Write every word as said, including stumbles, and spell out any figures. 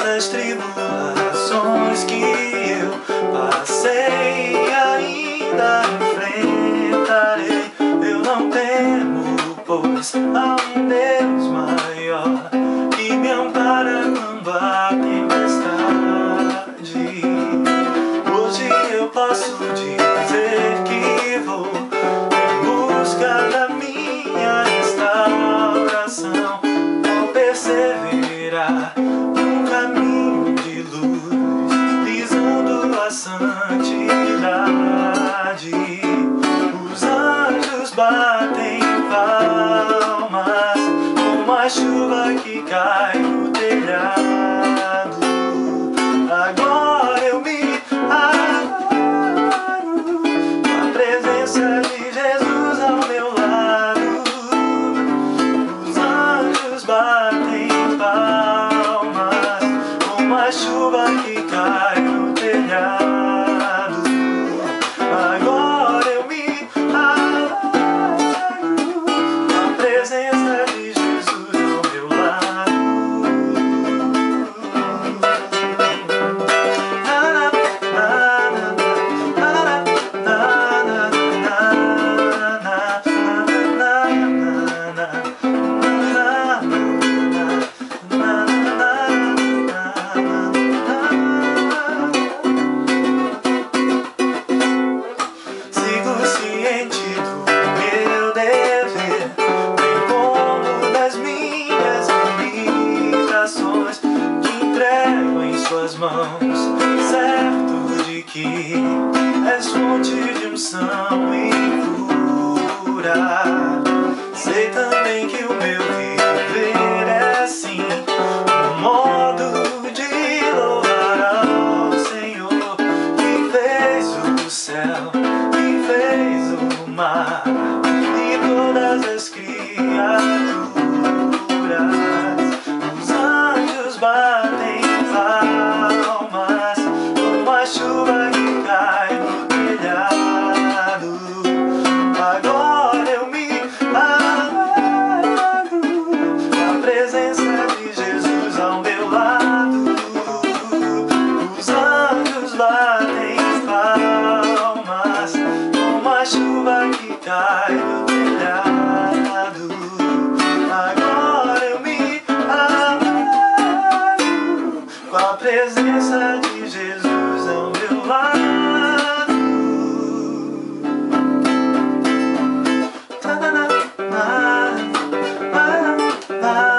das tribulações que eu passei, ainda enfrentarei. Eu não temo, pois há um Deus maior que me ampara quando há tempestade. Hoje eu posso dizer que vou em busca da minha restauração, ao perseverar num caminho de luz, visando a santidade. Os anjos batem palmas como a chuva que cai no telhado. Agora eu me adoro com a presença de Jesus ao meu lado. Os anjos batem palmas como a chuva que cai no telhado. Agora eu me adoro com a presença de Jesus ao meu lado. Sigo ciente do meu dever, bem como das minhas limitações, que entrego em suas mãos, certo de que és fonte de unção e cura. Sei também que o meu viver é sim um modo de louvar ao Senhor, que fez o céu, que fez o mar e todas as criaturas. Os anjos batem palmas como a chuva que cai no telhado. Agora eu me adoro com a presença de Jesus ao meu lado. Os anjos batem palmas como a chuva que cai no telhado. Agora eu me adoro com a presença de Jesus ao meu lado. Ta-na-na-na, na-na-na.